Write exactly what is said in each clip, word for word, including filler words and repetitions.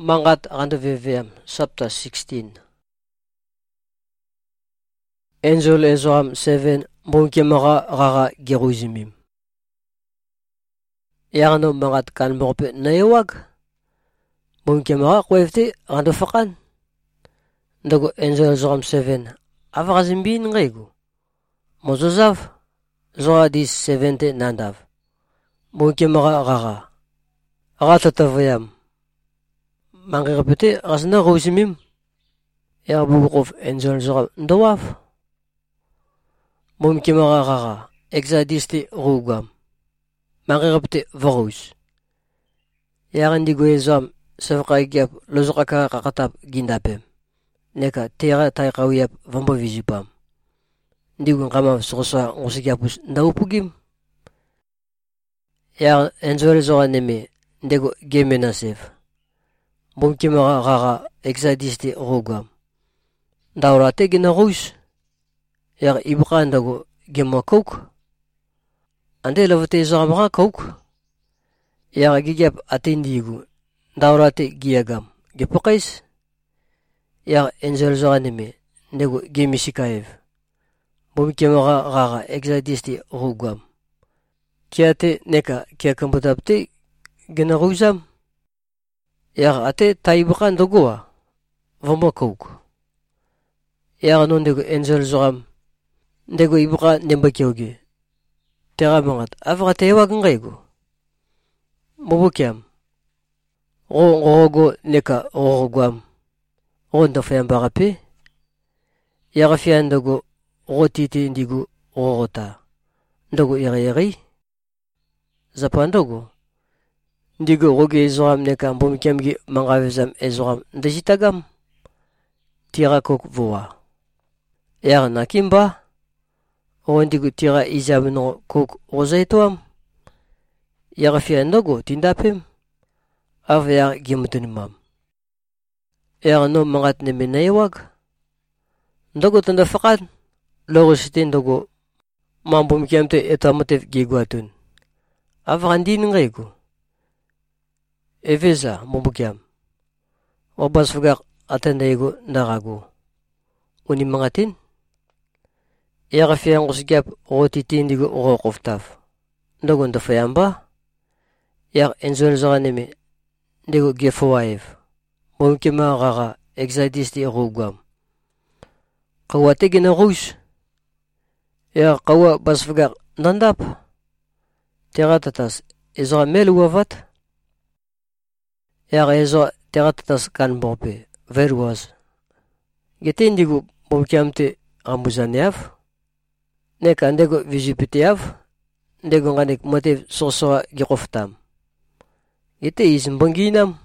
Mangat Randu Viviam, chapter sixteen. Angel Ezram seven, Monkemara Rara Geruzimim. Yarno Mangat Kan Morpe Nayawag. Monkemara Kwefte Randu Fakan. Dago Angel Ezram seven, Avrazimbin Rego. Mozozav, Zoadis seventy Nandav. Monkemara Rara. Ratatavayam. Mangi repete rasna rosimim. Ya buguf Angel Ezram Ndawaf. Monkemara Rara. Exadisti Rugam. Mangi repete Varus. Yarandigo Ezram Savkaigyap Lozraka Kakatap Gindapem. Neka Tera Taikawiyap Vambo Vizipam. Ndigun Kama Sosa Osigyapus Ndaupugim. Ya Angel Ezram Neme Ndego Gemenasef. Monkemara Rara Exadisti Rugam. Daurate Genarus. Yar Ibran Dago Gema Coke. Ande Lavate Zamra Coke. Yar Gigap Atendigu. Daurate Giagam. Gepokais. Yar Angel Ezram Nego Gemisikaev. Monkemara Rara Exadisti Rugam. Kiate Neka Kiakambutapte Genarusam. Yar ate Taibran Dogoa. Vamba Coke. Yar non Dego Angel Ezram. Dego Ibra Nembakyoge. Tera Mangat Avrate Wagangego. Mobukiam. Ro Rogo Neka Rogwam. Ronda Fayambarape. Yarafian Dogo Rotiti Indigo Rota. Dogo Iri. Zapandogo. Ndigo Roge Ezram Neka Monkemgi Mangavizam Ezram Ndajitagam. Tira Kok Voa. Yar Nakimba. Ondigo Tira Izamno Kok Rosaitoam. Yarafian Dogo Tindapim. Avyar Gimutunimam. Yar no Mangat Nemenayawag. Dogo Tandafakan. Lorositin Dogo Mambum Kiamte Etamotev Giguatun. Avrandin Rego. Eveza Mobukiam. Obasfugar Atendego Narago. Unimangatin. Yarafian Rosgap Rotitin Digo Rokoftaf. Dogon da Fayamba. Yar Angel Ezram Digo Gefoaev. Monkemara Rara Exadisti Rugam. Kawate Genarus. Yar Kawa Basfugar Nandap. Teratatas Ezra Meluavat. Yar Ezra Teratatas Kan Borpe. Verwas. Getindigo Mokiamte Rambuzaneav. Neka Ndego Vizipiteav. Ndego Nganek Motiv Sosora Giroftam. Gete Izimbanginam.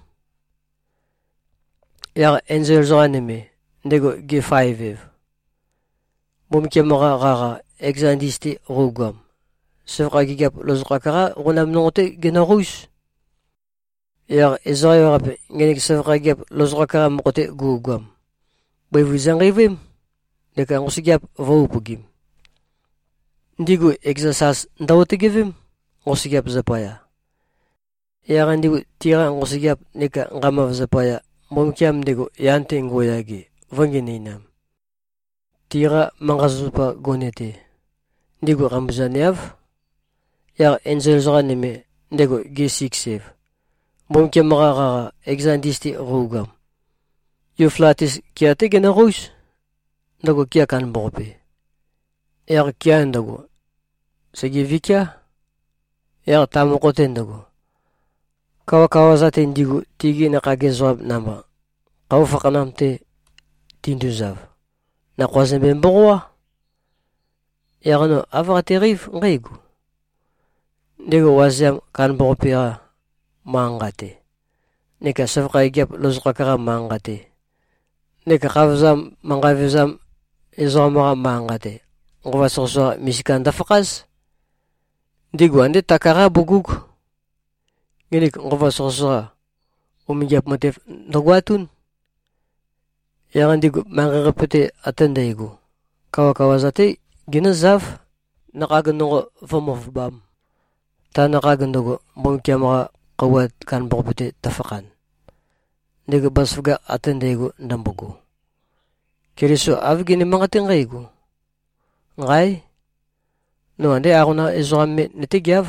Yar Angel Ezram Ndego Gefaivev. Monkemara Rara Exadisti Rugam. Sevra Gigap Lozrakara Ronam Nonte Genarus. Yar Ezra Yorap Genek Sevra Gigap Lozrakara Mote Gugam. Boy vous arrivez. Neka Osigap Vaupugim. Ndigo Exasas Ndaotegevim. Osigap Zapaya. Yarandigo Tira Osigap Neka Ramav Zapaya. Momkiam Dego Yante Ngoyagi. Vangeninam. Tira Mangazupa Gonete. Ndigo Rambuzaneav. Yar Angel Ezram Ndego G six F. Monkemara Rara Exadisti Rugam. Yuflatis Kiate Genarus. Ndago Kia Kan Borpe. Yar Kia Ndago. Segi Vikia. Yar Tamokote Ndago. Kawakawazate Ndigo Tigi Nakagezwab Namba. Kawafakanamte Tinduzav. Nakwazemben Borwa. Yar no Avraterif Rego. Ndego Waziam Kan Borpera Mangate. Neka Savkaigap Lozrakara Mangate. Neka Kavzam Mangavizam Ezramara Mangate. Ngova Sosa Misikan Dafakas. Ndigo Ande Takara Buguk. Genik Ngova Sosa Umigap Motif Nogwatun. Yarandigo Mangarepete Atendego. Kawakawazate Ginazaf Nakaganongo Vamofbam. Tanakagandogo Monkemara Kawat Kan Borpete Tafakan. ndego basfuga atendego ndambugo. Kiriso avgini mangatingaigo. Ngai, no ande aguna ezogamme netigav.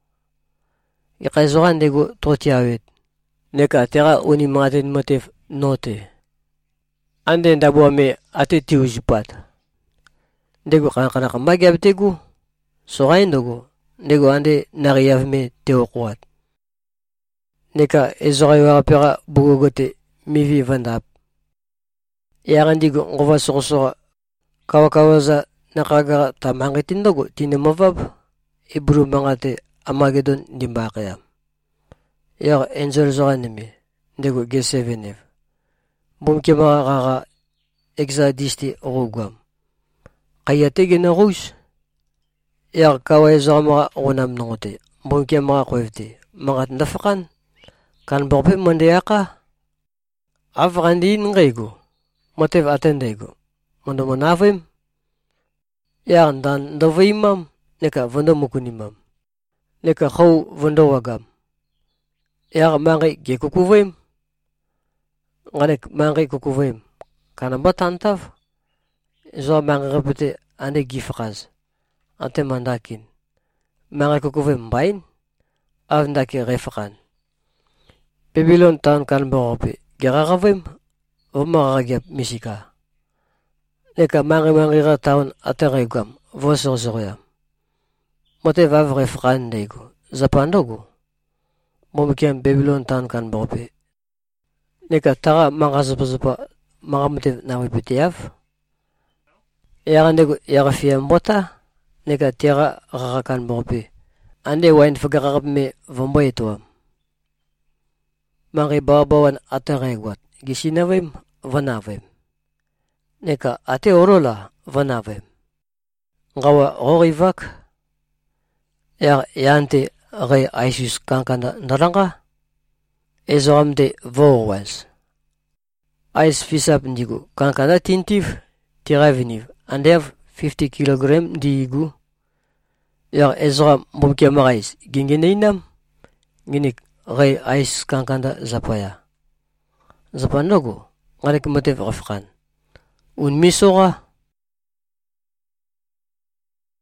Ika ezogan ndego totiawet. Neka tera uni mangatin motif note. Ande ndabuame ate tiujipat. Ndego kana kana magyabtego. Sogain dogo. Ndego ande nariyavme teokuat. Neka ezogai wapera bugogote mivi vandap. Yagandigo ngova sogosoga kawakawaza nakagara tamangitin dogo tinemavab ibru mangate amagedon dimbakayam. Yag angel zoganime ndego G seven ev. Bumke magaga exadisti rugam. Kayatege na rus. Yag kawai zogamaga gunam nongote. Bumke maga kwevte. Mangat ndafakan. Kan borpe mondeaka. Afrandi ngaigo. Motiv atendego. Mondo monavim. Yag dan ndovimam. Neka vondo mukunimam. Neka khaw vondo wagam. Yag mangi gekukuvim. Nganek mangi kukuvim. Kanamba tantav. Zo mangi repete ande gifakaz. Ante mandakin. Mangi kukuvim bain. Avndaki refakan. Babylon town kan borope. Geragavim. Vomaragyap misika. Neka mangi mangi ra town ateregam. Vosorzoyam. Mote vav refakan dego. Zapandogo. Momikiam Babylon town kan borope. Neka tara mangazapazapa mangamote nawipitiav. Yarandego yarafiam bota. Neka tira rarakan borope. Ande wain fagarab me vomboyetoam. Mangi babawan ateregwat. Gisinavim vanavim. Neka ate orola vanavim. Ngawa rorivak. Yar yante re aisus kankanda naranga. Ezoramde vorwans. Ais fisap ndigo kankanda tintif tiraviniv. Andev fifty kilogram digu. Yar ezram mumkia marais gingeneinam. Ginik re ais kankanda zapaya. Zapandogo ngarik motif rafkan. Un misora